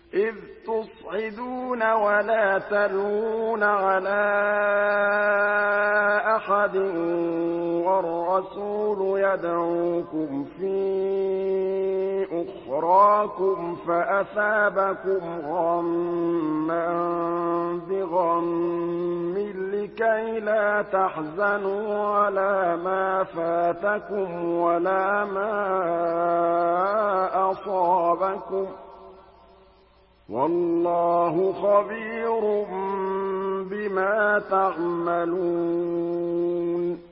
إِذْ تُصْعِدُونَ وَلَا تَلْوُونَ عَلَىٰ أَحَدٍ وَالرَّسُولُ يَدْعُوكُمْ فِي أُخْرَاكُمْ فَأَثَابَكُمْ غَمًّا بِغَمٍّ لِّكَيْلَا تَحْزَنُوا عَلَىٰ مَا فَاتَكُمْ وَلَا مَا أَصَابَكُمْ ۗ وَاللَّهُ خَبِيرٌ بِمَا تَعْمَلُونَ